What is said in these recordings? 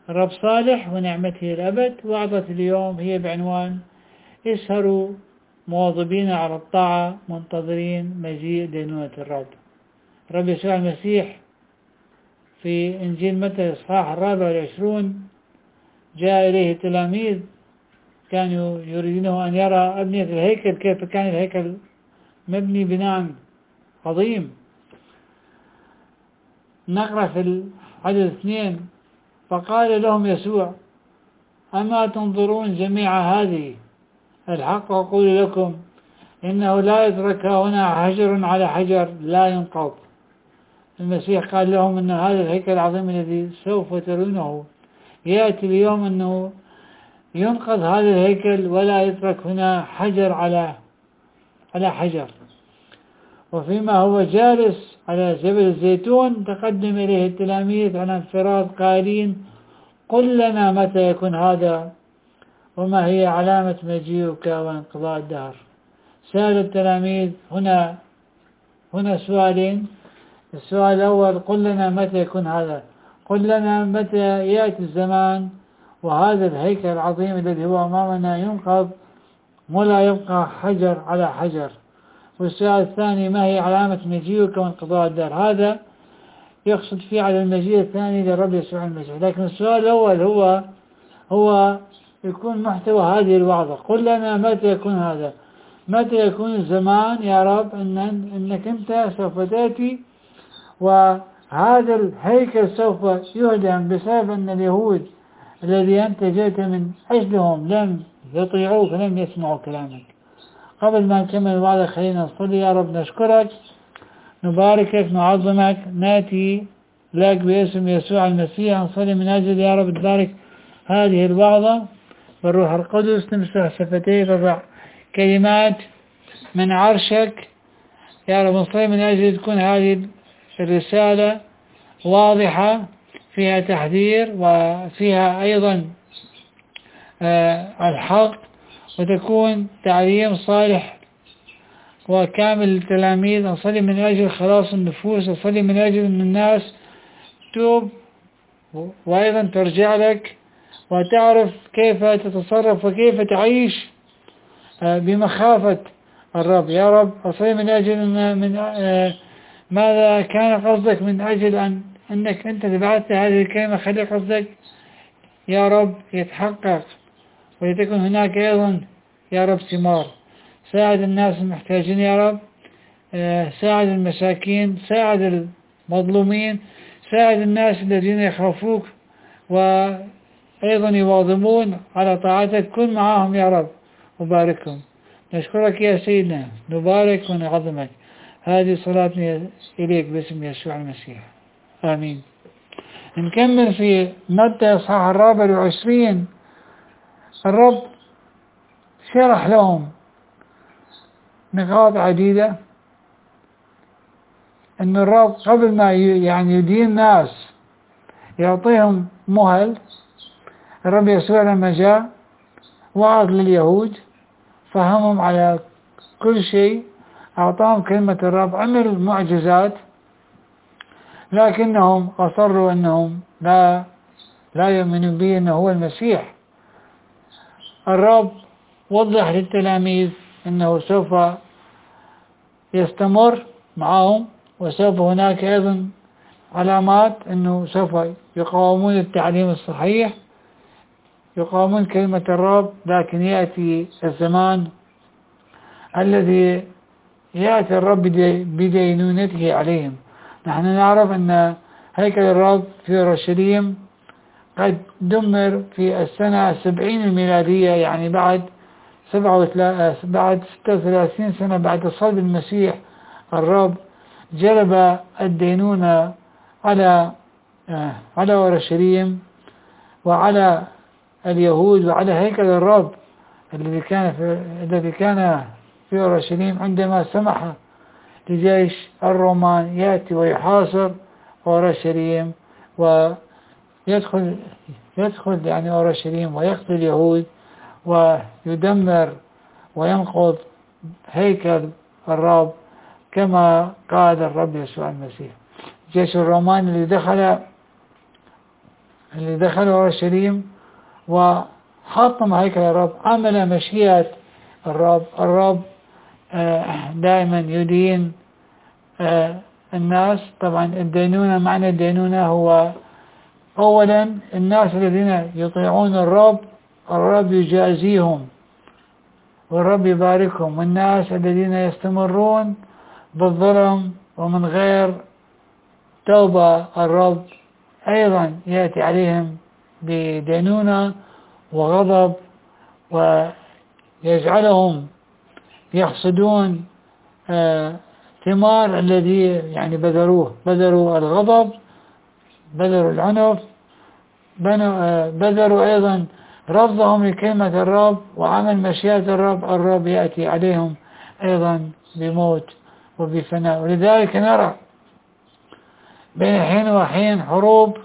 الرب صالح ونعمته الأبد، وعظة اليوم هي بعنوان اسهروا مواظبين على الطاعة منتظرين مجيء دينونة الرب. الرب يسوع المسيح في إنجيل متى الإصحاح 24 جاء إليه التلاميذ كانوا يريدونه أن يرى أبنية الهيكل، كيف كان الهيكل مبني بناء عظيم. نقرأ في العدد 2: فقال لهم يسوع: أما تنظرون جميع هذه؟ الحق أقول لكم إنه لا يترك هنا حجر على حجر لا ينقض. المسيح قال لهم أن هذا الهيكل العظيم الذي سوف ترونه يأتي اليوم أنه ينقض هذا الهيكل ولا يترك هنا حجر على حجر. وفيما هو جالس على جبل الزيتون تقدم إليه التلاميذ على انفراد قائلين: قل لنا متى يكون هذا وما هي علامة مجيئك وانقضاء الدهر. سأل التلاميذ هنا سؤالين. السؤال الأول: قل لنا متى يكون هذا، قل لنا متى يأتي الزمان وهذا الهيكل العظيم الذي هو أمامنا ينقض ولا يبقى حجر على حجر. والسؤال الثاني: ما هي علامة مجيئك وانقضاء الدهر. هذا يقصد فيه على المجيء الثاني للرب يسوع المسيح. لكن السؤال الأول هو يكون محتوى هذه الوعظة: قل لنا متى يكون هذا، متى يكون الزمان يا رب أنك أنت سوف تأتي وهذا الهيكل سوف يهدم بسبب أن اليهود الذي أنت جئت من أجلهم لم يطيعوك، لم يسمعوا كلامك. قبل ما نكمل الوعظة خلينا نصلي. يا رب نشكرك، نباركك، نعظمك، ناتي لك باسم يسوع المسيح. نصلي من أجل يا رب تبارك هذه الوعظة بالروح القدس، تمسح شفتيه، تضع كلمات من عرشك يا رب. نصلي من أجل تكون هذه الرسالة واضحة، فيها تحذير وفيها أيضا الحق، وتكون تعليم صالح وكامل للتلاميذ. نصلي من أجل خلاص النفوس، نصلي من أجل أن الناس توب وأيضا ترجع لك وتعرف كيف تتصرف وكيف تعيش بمخافة الرب. يا رب أصلي من أجل ماذا كان قصدك من أجل أنك أنت بعثت هذه الكلمة، خلي قصدك يا رب يتحقق ولتكن هناك أيضا يا رب ثمار. ساعد الناس المحتاجين يا رب، ساعد المساكين، ساعد المظلومين، ساعد الناس الذين يخافوك وأيضا يواظبون على طاعتك. كن معهم يا رب وباركهم. نشكرك يا سيدنا، نبارك ونعظمك. هذه صلاتنا إليك باسم يسوع المسيح، آمين. نكمل في متى الإصحاح 24. الرب شرح لهم نقاط عديدة، أن الرب قبل ما يدين ناس يعطيهم مهل. الرب يسوع لما جاء وعظ لليهود، فهمهم على كل شيء، أعطاهم كلمة الرب، عمل معجزات، لكنهم أصروا أنهم لا يؤمنون به أنه هو المسيح. الرب وضح للتلاميذ أنه سوف يستمر معهم، وسوف هناك أيضا علامات أنه سوف يقاومون التعليم الصحيح، يقاومون كلمة الرب. لكن يأتي الزمان الذي يأتي الرب بدينونته عليهم. نحن نعرف أن هيكل الرب في أورشليم قد دمر في السنة 70 الميلادية، يعني بعد 36 سنة بعد صلب المسيح. الرب جلب الدينونة على أورشليم وعلى اليهود وعلى هيكل الرب الذي كان في أورشليم، عندما سمح لجيش الرومان يأتي ويحاصر أورشليم ويدخل يعني أورشليم ويقتل اليهود ويدمر وينقض هيكل الرب كما قال الرب يسوع المسيح. الجيش الروماني اللي دخل اللي دخلوا أورشليم وحطم هيكل الرب، عمل مشيئة الرب دائما يدين الناس. طبعا الدينونة، معنى الدينونة هو أولا الناس الذين يطيعون الرب يجازيهم والرب يباركهم، والناس الذين يستمرون بالظلم ومن غير توبة الرب أيضا يأتي عليهم بدينونة وغضب ويجعلهم يحصدون ثمار الذي يعني بذروا الغضب، بذروا العنف، بذروا أيضا رفضهم لكلمة الرب وعمل مشيئة الرب يأتي عليهم أيضا بموت وبفناء. ولذلك نرى بين حين وحين حروب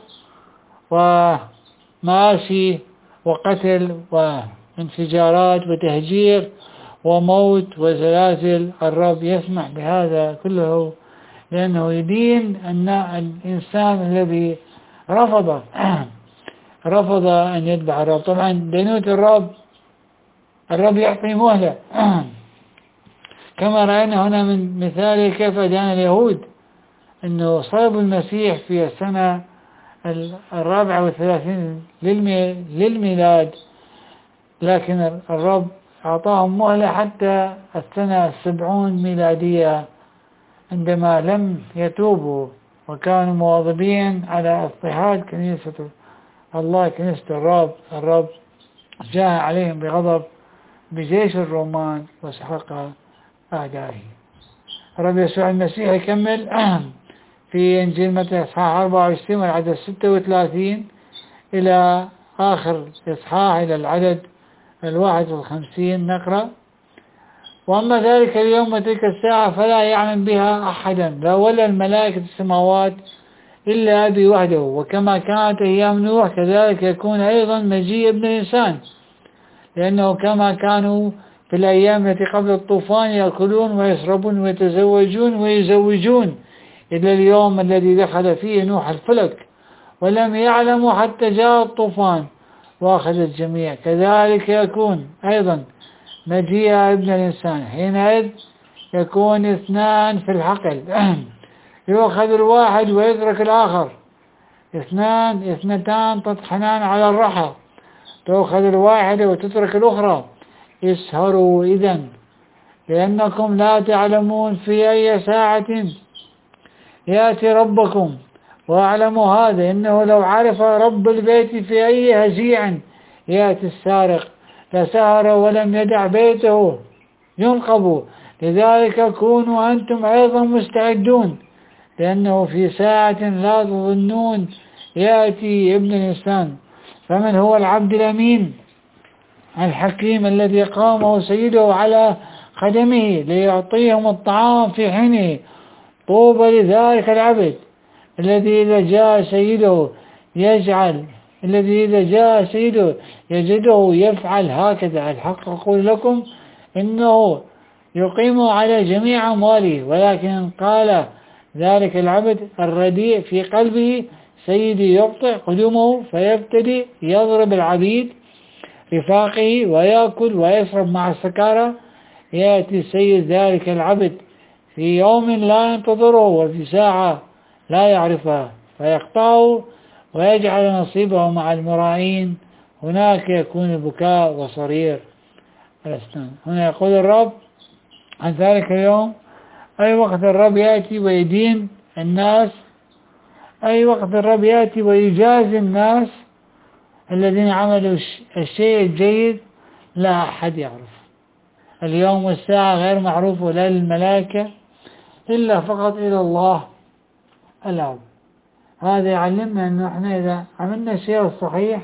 ومآسي وقتل وانفجارات وتهجير وموت وزلازل. الرب يسمح بهذا كله لأنه يدين الإنسان الذي رفض أن يتبع الرب. طبعا دينونة الرب يعطي مهلة كما رأينا هنا من مثال كيف أدان اليهود أنه صلب المسيح في السنة 34 للميلاد، لكن الرب أعطاهم مهلة حتى السنة 70 ميلادية عندما لم يتوبوا وكانوا مواظبين على اضطهاد كنيسة الله، كنيسة الرب جاء عليهم بغضب بجيش الرومان وسحق أعدائه. الرب يسوع المسيح يكمل في إنجيل متى إصحاح 24 والعدد 36 إلى آخر إصحاح إلى العدد 51 نقرأ: وأما ذلك اليوم وتلك الساعة فلا يعلم بها أحدا لا ولا الملائكة السماوات إلا أبي وحده، وكما كانت أيام نوح كذلك يكون أيضا مجيء ابن الإنسان، لأنه كما كانوا في الأيام التي قبل الطوفان يأكلون ويشربون ويتزوجون ويزوجون إلى اليوم الذي دخل فيه نوح الفلك ولم يعلموا حتى جاء الطوفان وأخذ الجميع، كذلك يكون أيضا مجيء ابن الإنسان. حينئذ يكون اثنان في الحقل يؤخذ الواحد ويترك الآخر، اثنتان تطحنان على الرحى، تأخذ الواحدة وتترك الأخرى. اسهروا إذن لأنكم لا تعلمون في أي ساعة يأتي ربكم. واعلموا هذا إنه لو عرف رب البيت في أي هزيع يأتي السارق لسهر ولم يدع بيته ينقب. لذلك كونوا أنتم أيضا مستعدون، لأنه في ساعة لا تظنون يأتي ابن الإنسان. فمن هو العبد الأمين الحكيم الذي قامه سيده على خدمه ليعطيهم الطعام في حينه؟ طوبى لذلك العبد الذي إذا جاء سيده يجده يفعل هكذا. الحق أقول لكم إنه يقيم على جميع أمواله. ولكن قال ذلك العبد الرديء في قلبه: سيدي يبطئ قدومه، فيبتدي يضرب العبيد رفاقه ويأكل ويشرب مع السكارى. يأتي سيد ذلك العبد في يوم لا ينتظره وفي ساعة لا يعرفها فيقطعه ويجعل نصيبه مع المراعين. هناك يكون البكاء وصرير الأسنان. هنا يقول الرب عن ذلك اليوم، أي وقت الرب يأتي ويدين الناس، أي وقت الرب يأتي ويجازي الناس الذين عملوا الشيء الجيد لا أحد يعرف. اليوم والساعة غير معروفة لا للملائكة إلا فقط إلى الله الأب. هذا يعلمنا أنه احنا إذا عملنا الشيء الصحيح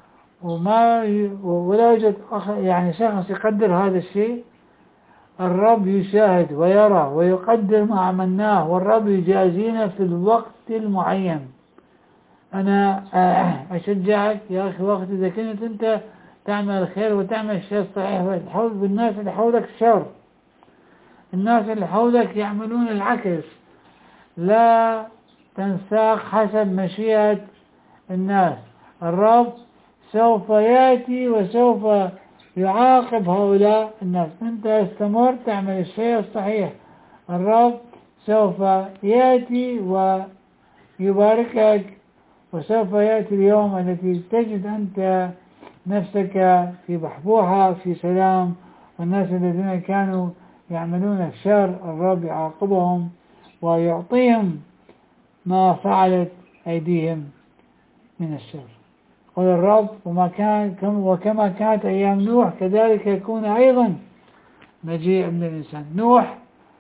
ولا يوجد يعني شخص يقدر هذا الشيء، الرب يشاهد ويرى ويقدر ما عملناه، والرب يجازينا في الوقت المعين. أنا أشجعك يا أخي، وقت إذا كنت أنت تعمل الخير وتعمل الشيء الصحيح وتحول بالناس اللي حولك شر، الناس اللي حولك يعملون العكس، لا تنساق حسب مشيئة الناس. الرب سوف يأتي وسوف يعاقب هؤلاء الناس. أنت استمر تعمل الشيء الصحيح، الرب سوف يأتي ويباركك، وسوف يأتي اليوم التي تجد أنت نفسك في بحبوحة في سلام، والناس الذين كانوا يعملون الشر الرب يعاقبهم ويعطيهم ما فعلت أيديهم من الشر. قال الرب وكما كانت أيام نوح كذلك يكون أيضا مجيء ابن الإنسان. نوح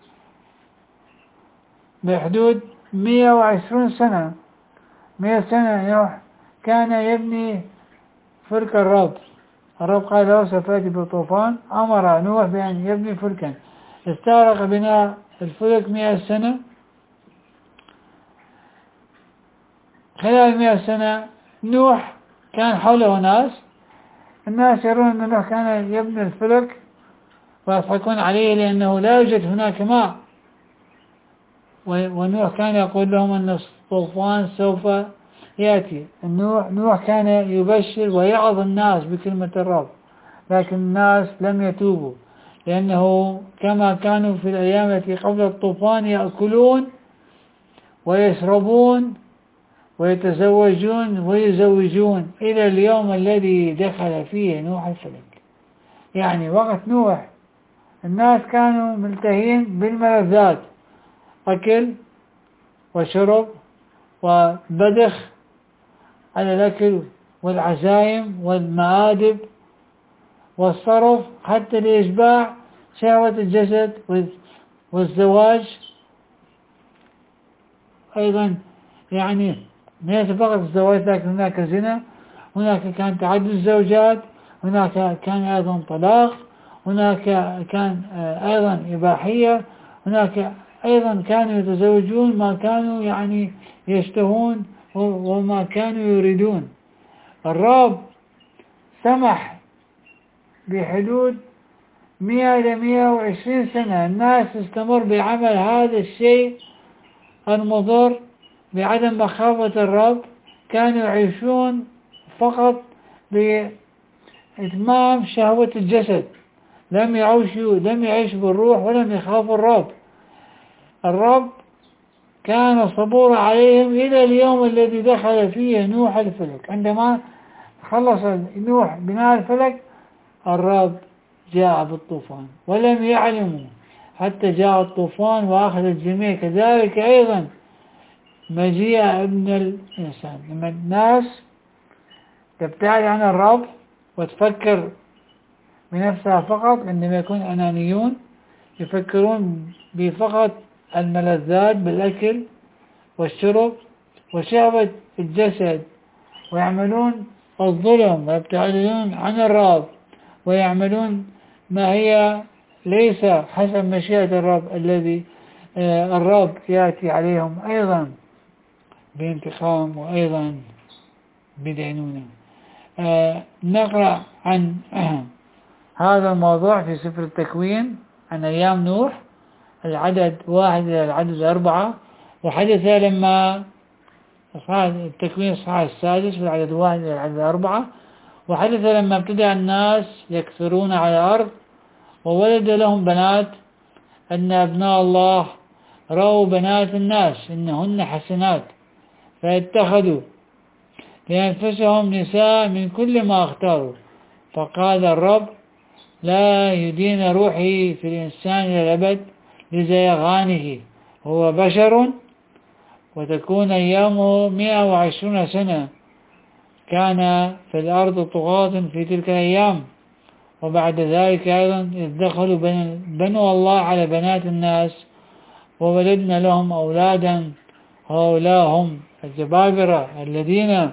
بحدود 120 سنة 100 سنة نوح كان يبني فلك الرب قال له سوف يأتي بالطوفان، أمر نوح بأن يبني فلكا. استغرق بناء الفلك 100 سنة. خلال 100 سنة نوح كان حوله الناس يرون أن نوح كان يبني الفلك ويضحكون عليه لأنه لا يوجد هناك ماء، ونوح كان يقول لهم أن الطوفان سوف يأتي. نوح كان يبشر ويعظ الناس بكلمة الرب، لكن الناس لم يتوبوا، لأنه كما كانوا في الأيام التي قبل الطوفان يأكلون ويشربون ويتزوجون ويزوجون إلى اليوم الذي دخل فيه نوح الفلك. يعني وقت نوح الناس كانوا ملتهين بالملذات، أكل وشرب وبدخ على الأكل والعزائم والمآدب والصرف حتى لإشباع شهوة الجسد والزواج أيضا. يعني ليس فقط الزواج، لكن هناك زنا، هناك كان تعدد الزوجات، هناك كان أيضا طلاق، هناك كان أيضا إباحية، هناك أيضا كانوا يتزوجون ما كانوا يعني يشتهون وما كانوا يريدون. الرب سمح بحدود 100 إلى 120 سنة الناس تستمر بعمل هذا الشيء المضر بعدم مخافة الرب. كانوا يعيشون فقط بإتمام شهوة الجسد، لم يعيشوا بالروح ولم يخافوا الرب كان صبورا عليهم إلى اليوم الذي دخل فيه نوح الفلك. عندما خلص نوح بناء الفلك الرب جاء بالطوفان ولم يعلموا حتى جاء الطوفان وأخذ الجميع. كذلك أيضا مجيء ابن الإنسان. لما الناس تبتعد عن الرب وتفكر بنفسها فقط، عندما يكون أنانيون يفكرون بفقط الملذات بالأكل والشرب وشهوة الجسد، ويعملون الظلم ويبتعدون عن الرب ويعملون ما هي ليس حسب مشيئة الرب الذي الرب يأتي عليهم أيضا بانتقام وأيضا بدينونة. نقرأ عن هذا الموضوع في سفر التكوين عن أيام نوح العدد 1 إلى العدد 4. وحدث لما التكوين الصحاح 6 في العدد 1 إلى العدد 4. وحدث لما ابتدأ الناس يكثرون على الأرض وولد لهم بنات أن أبناء الله رأوا بنات الناس إنهن حسنات فاتخذوا لأنفسهم نساء من كل ما اختاروا. فقال الرب لا يدين روحي في الإنسان إلى الأبد لزيغانه، هو بشر وتكون أيامه 120 سنة. كان في الأرض طغاة في تلك الأيام. وبعد ذلك أيضا إذ دخلوا بنو الله على بنات الناس وولدنا لهم أولادا، هؤلاء هم الجبابرة الذين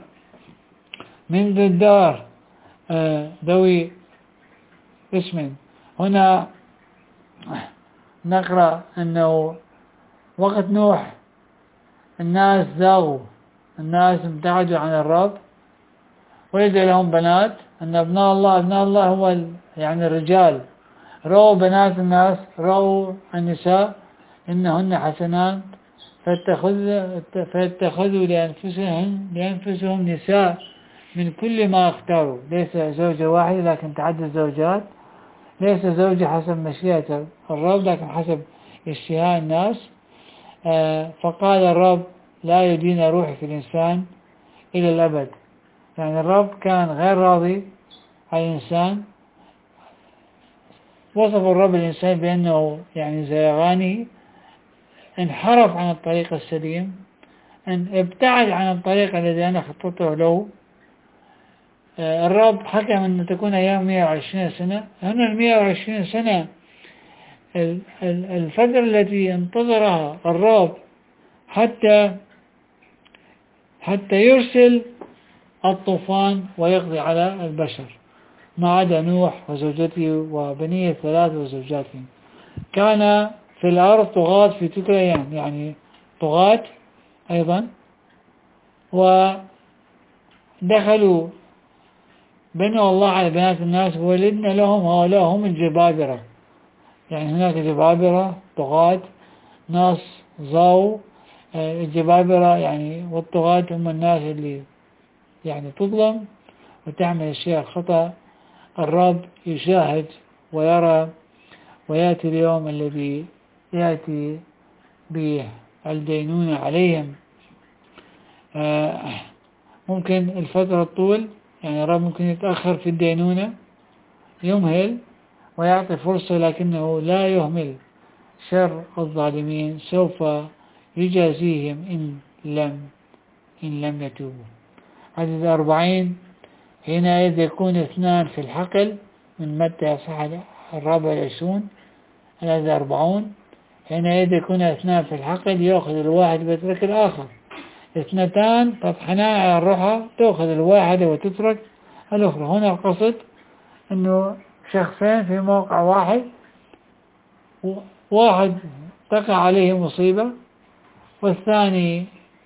منذ الدار ذوي اسم. هنا نقرأ أنه وقت نوح الناس زاغوا، الناس ابتعدوا عن الرب، ولد لهم بنات أن أبناء الله هو يعني الرجال رأوا بنات الناس، رأوا النساء إنهن حسنات فاتخذوا لأنفسهم نساء من كل ما اختاروا، ليس زوجة واحدة لكن تعدد زوجات، ليس زوجة حسب مشيئة الرب لكن حسب اشتهاء الناس. فقال الرب لا يدين روحي في الإنسان إلى الأبد. يعني الرب كان غير راضي عن الإنسان، وصف الرب الإنسان بأنه يعني زيغاني، انحرف عن الطريق السليم، أن ابتعد عن الطريق الذي أنا خططته له. الرب حكم أن تكون أيام 120 سنة. هنا 120 سنة الفترة التي انتظرها الرب حتى يرسل الطوفان ويقضي على البشر، ما عدا نوح وزوجته وبنيه 3 وزوجاتهم. كان في الأرض طغاة في تلك الأيام، يعني طغاة أيضا، ودخلوا بنوا الله على بنات الناس وولدنا لهم هؤلاء هم الجبابرة. يعني هناك جبابرة طغاة، ناس ضاو. الجبابرة يعني والطغاة هم الناس اللي يعني تظلم وتعمل الشيء الخطأ. الرب يشاهد ويرى، ويأتي اليوم الذي يأتي بالدينونة عليهم. ممكن الفترة الطول، يعني الرب ممكن يتأخر في الدينونة، يمهل ويعطي فرصة، لكنه لا يهمل شر الظالمين، سوف يجازيهم إن لم يتوبوا. عدد 40 حينئذ يكون 2 في الحقل، من متى صح 24. عدد 40 حينئذ يكون 2 في الحقل، يأخذ الواحد ويترك الآخر. 2 تطحنان على الرحى، تأخذ الواحدة وتترك الأخرى. هنا القصد أنه شخصين في موقع واحد تقع عليه مصيبة والثاني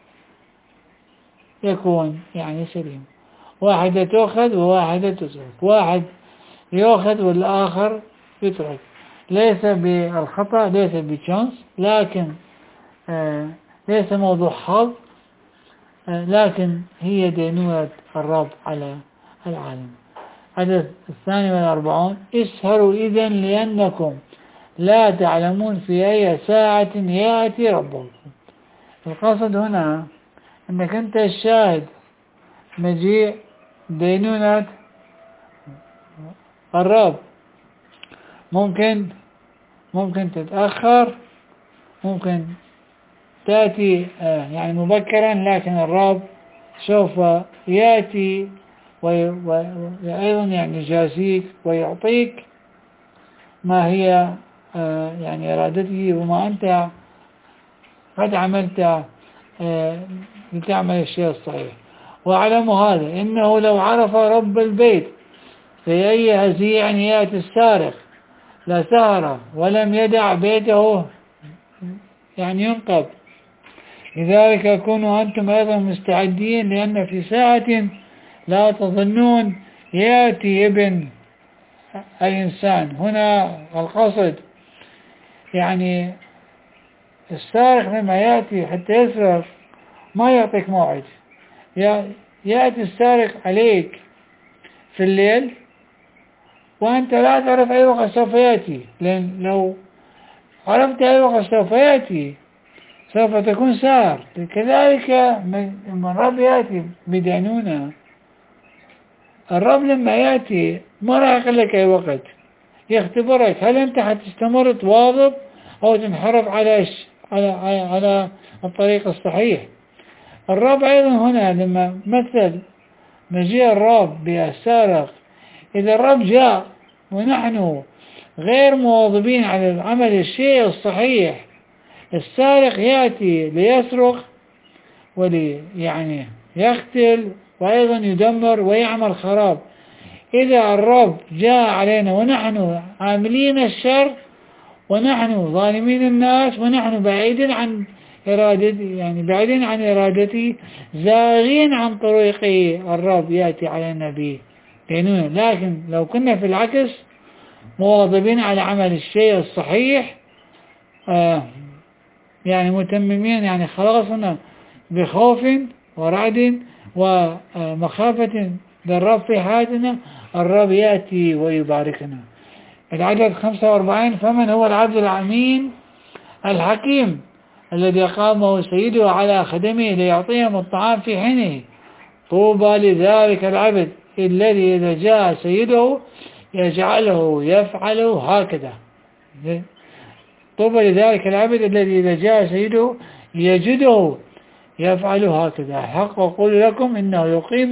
يكون يعني سليم. واحدة تأخذ وواحدة تترك، واحد يأخذ والآخر يترك، ليس بالخطأ، ليس بشانس، لكن ليس موضوع حظ، لكن هي دينونة الرب على العالم. عدد 42 اسهروا إذن لأنكم لا تعلمون في أي ساعة يأتي ربكم. القصد هنا أنك أنت الشاهد مجيء دينونة الرب. ممكن تتأخر، ممكن تأتي يعني مبكرا، لكن الرب سوف يأتي وأيضا يعني يجازيك ويعطيك ما هي يعني إرادته وما أنت قد عملت لتعمل الشيء الصحيح. واعلموا هذا إنه لو عرف رب البيت في أي هزيع يأتي السارق لسهر ولم يدع بيته يعني ينقب. لذلك كونوا أنتم أيضا مستعدين، لأن في ساعة لا تظنون يأتي ابن الإنسان. هنا القصد يعني السارق لما يأتي حتى يسرق ما يعطيك موعد، يأتي السارق عليك في الليل وأنت لا تعرف أي وقت سوف يأتي، لأن لو عرفت أي وقت سوف يأتي سوف تكون سار. كذلك لما الرب يأتي بدينونة، الرب لما يأتي ما راح يقول لك أي وقت، يختبرك هل أنت حتستمر تواظب أو تنحرف على الطريق الصحيح. الرب أيضا هنا لما مثل مجيء الرب بالسارق، إذا الرب جاء ونحن غير مواظبين على العمل الشيء الصحيح، السارق يأتي ليسرق يعني يقتل وأيضا يدمر ويعمل خراب. إذا الرب جاء علينا ونحن عاملين الشر ونحن ظالمين الناس ونحن بعيدين عن إرادتي زاغين عن طريقه، الرب يأتي علينا بدينونة. لكن لو كنا في العكس مواظبين على عمل الشيء الصحيح، يعني متممين يعني خلاصنا بخوف ورعد ومخافة للرب في حياتنا، الرب يأتي ويباركنا. العدد 45: فمن هو العبد الأمين الحكيم الذي أقامه سيده على خدمه ليعطيهم الطعام في حينه؟ طوبى لذلك العبد الذي إذا جاء سيده يجعله يفعل هكذا. طوبى لذلك العبد الذي إذا جاء سيده يجده يفعل هكذا. حق أقول لكم إنه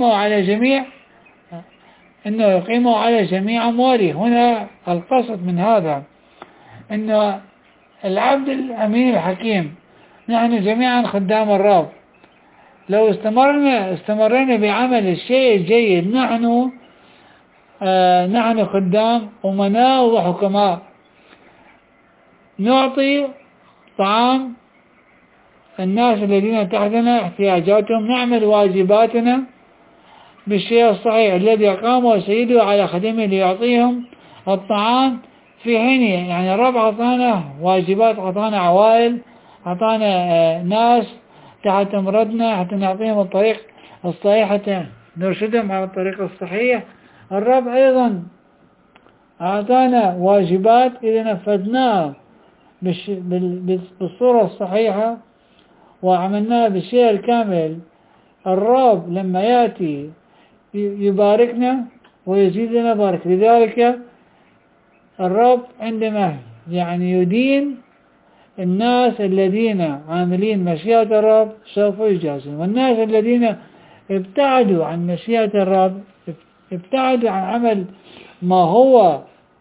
يقيمه على جميع أمواله. هنا القصد من هذا إن العبد الأمين الحكيم، نحن جميعا خدام الرب، لو استمرنا بعمل الشيء الجيد، نحن خدام أمناء وحكماء، نعطي طعام الناس الذين تحتنا احتياجاتهم، نعمل واجباتنا بالشيء الصحيح الذي أقامه سيده على خدمه ليعطيهم الطعام في حينه. يعني الرب أعطانا واجبات، أعطانا عوائل، أعطانا ناس تحت أمرتنا حتى نعطيهم الطريق الصحيح، حتى نرشدهم على الطريق الصحيح. الرب أيضا أعطانا واجبات إذا نفذناها بالصورة الصحيحة وعملناها بالشيء الكامل، الرب لما يأتي يباركنا ويزيدنا بارك. لذلك الرب عندما يدين الناس الذين عاملين مشيئة الرب سوف يجازهم، والناس الذين ابتعدوا عن مشيئة الرب، ابتعدوا عن عمل ما هو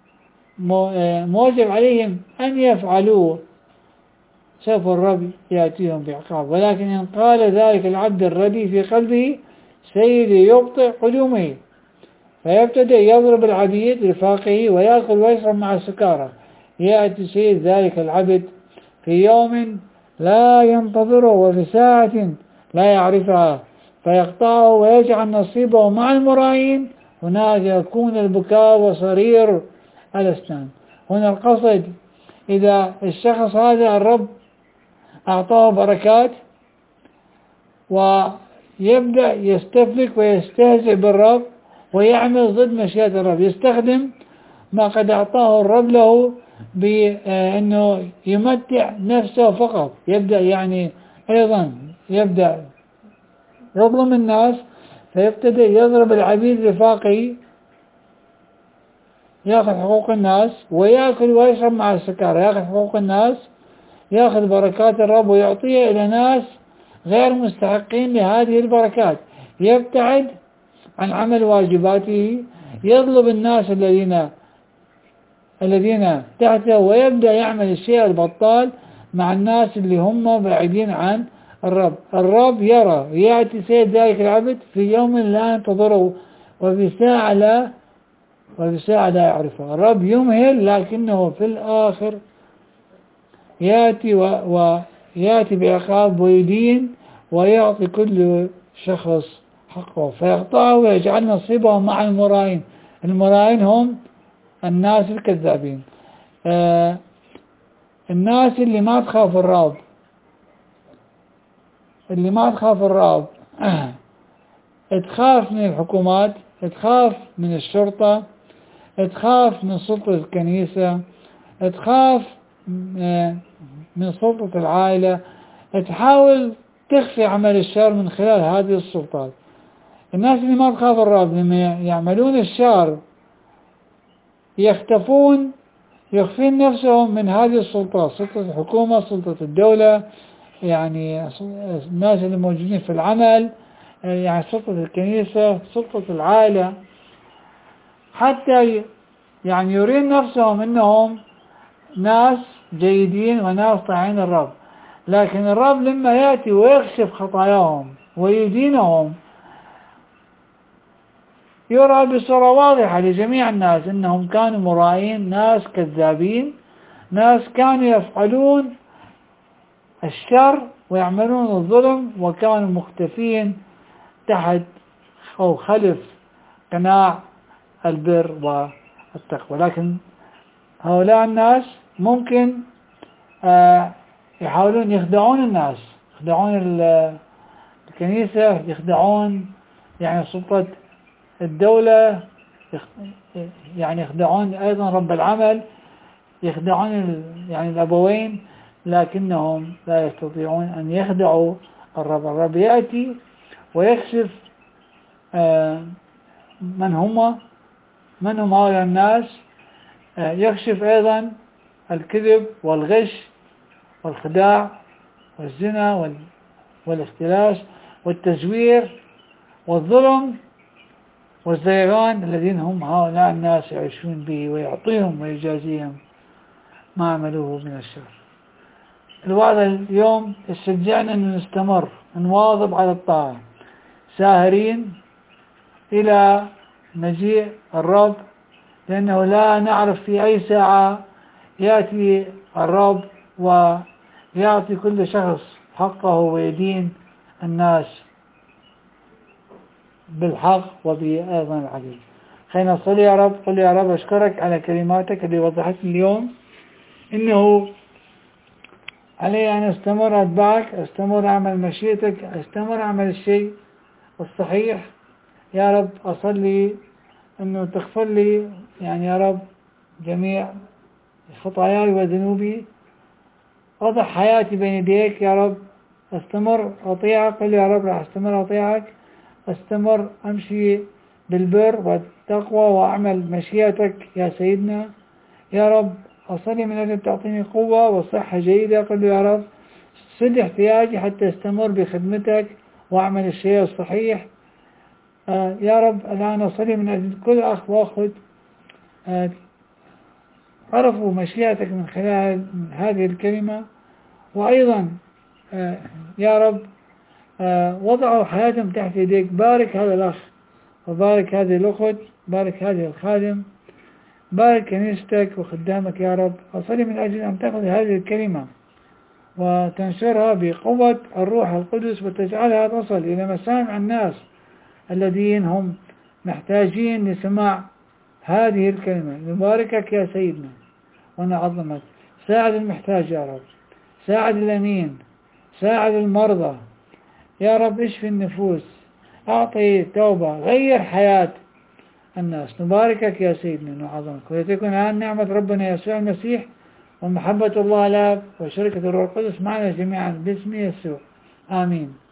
موجب عليهم أن يفعلوه، سوف الرب يأتيهم بعقاب. ولكن إن قال ذلك العبد الردي في قلبه سيدي يبطئ قدومه، فيبتدئ يضرب العبيد رفاقه ويأكل ويشرب مع السكارى، يأتي سيد ذلك العبد في يوم لا ينتظره وفي ساعة لا يعرفها، فيقطعه ويجعل نصيبه مع المراهين، هناك يكون البكاء وصرير الأسنان. هنا القصد إذا الشخص هذا الرب أعطاه بركات ويبدأ يستفلك ويستهزئ بالرب ويعمل ضد مشيئة الرب، يستخدم ما قد أعطاه الرب له بأنه يمتع نفسه فقط، يبدأ أيضا يبدأ يظلم الناس، فيبتدئ يضرب العبيد رفاقه، يأخذ حقوق الناس ويأكل ويشرب مع السكارى، يأخذ حقوق الناس، يأخذ بركات الرب ويعطيها إلى ناس غير مستحقين لهذه البركات، يبتعد عن عمل واجباته، يطلب الناس الذين تحته، ويبدأ يعمل الشيء البطال مع الناس اللي هم بعيدين عن الرب. الرب يرى، يأتي سيد ذلك العبد في يوم لا ينتظره وفي ساعة لا يعرفها. الرب يمهل لكنه في الآخر يأتي بعقاب ويدين ويعطي كل شخص حقه، فيقطعه ويجعل نصيبه مع المراهين. المراهين هم الناس الكذابين، الناس اللي ما تخاف الرب، تخاف من الحكومات، تخاف من الشرطة، تخاف من سلطة الكنيسة، تخاف من سلطة العائلة، تحاول تخفي عمل الشر من خلال هذه السلطات. الناس اللي ما تخاف الرب لما يعملون الشر يخفين نفسهم من هذه السلطات، سلطة الحكومة، سلطة الدولة، الناس اللي موجودين في العمل، سلطة الكنيسة، سلطة العائلة، حتى يرين نفسهم انهم ناس جيدين وناس طاعين الرب. لكن الرب لما يأتي ويكشف خطاياهم ويدينهم، يرى بصورة واضحة لجميع الناس انهم كانوا مرائين، ناس كذابين، ناس كانوا يفعلون الشر ويعملون الظلم، وكانوا مختفين تحت أو خلف قناع البر والتقوى. لكن هؤلاء الناس ممكن يحاولون يخدعون الناس، يخدعون الكنيسة، يخدعون سلطة الدولة يعني يخدعون أيضا رب العمل، يخدعون يعني الأبوين، لكنهم لا يستطيعون أن يخدعوا الرب. الرب يأتي ويكشف من هم هؤلاء الناس، يكشف أيضا الكذب والغش والخداع والزنا والاختلاس والتزوير والظلم والزيغان الذين هم هؤلاء الناس يعيشون به، ويعطيهم ويجازيهم ما عملوه من الشر. الوعظ اليوم يشجعنا أن نستمر نواظب على الطاعة، ساهرين إلى مجيء الرب، لأنه لا نعرف في أي ساعة يأتي الرب ويعطي كل شخص حقه ويدين الناس بالحق وبأيضا العدل. خلينا نصلي. يا رب، قل يا رب أشكرك على كلماتك اللي وضحت اليوم إنه علي أن أستمر أتبعك، أستمر أعمل مشيئتك، أستمر أعمل الشيء الصحيح. يا رب أصلي أنه تغفر لي يعني يا رب جميع خطاياي وذنوبي، أضع حياتي بين يديك يا رب، أستمر أطيعك. قل يا رب راح أستمر أطيعك، أستمر أمشي بالبر والتقوى وأعمل مشيئتك يا سيدنا. يا رب أصلي من أجل تعطيني قوة وصحة جيدة. قل يا رب سد احتياجي حتى أستمر بخدمتك وأعمل الشيء الصحيح. يا رب الآن أصلي من أجل كل أخ وأخت عرفوا مشيئتك من خلال هذه الكلمة، وأيضا يا رب وضعوا حياتهم تحت يديك. بارك هذا الأخ وبارك هذه الأخت، بارك هذه الخادم، بارك كنيستك وخدامك يا رب. أصلي من أجل أن تأخذ هذه الكلمة وتنشرها بقوة الروح القدس وتجعلها تصل إلى مسامع الناس الذين هم محتاجين لسماع هذه الكلمة. نباركك يا سيدنا ونعظمك. ساعد المحتاج يا رب، ساعد الأمين، ساعد المرضى يا رب، اشفي النفوس، أعطي توبة، غير حياة الناس. نباركك يا سيدنا ونعظمك. ولتكن الآن نعمة ربنا يسوع المسيح ومحبة الله الآب وشركة الروح القدس معنا جميعا باسم يسوع، آمين.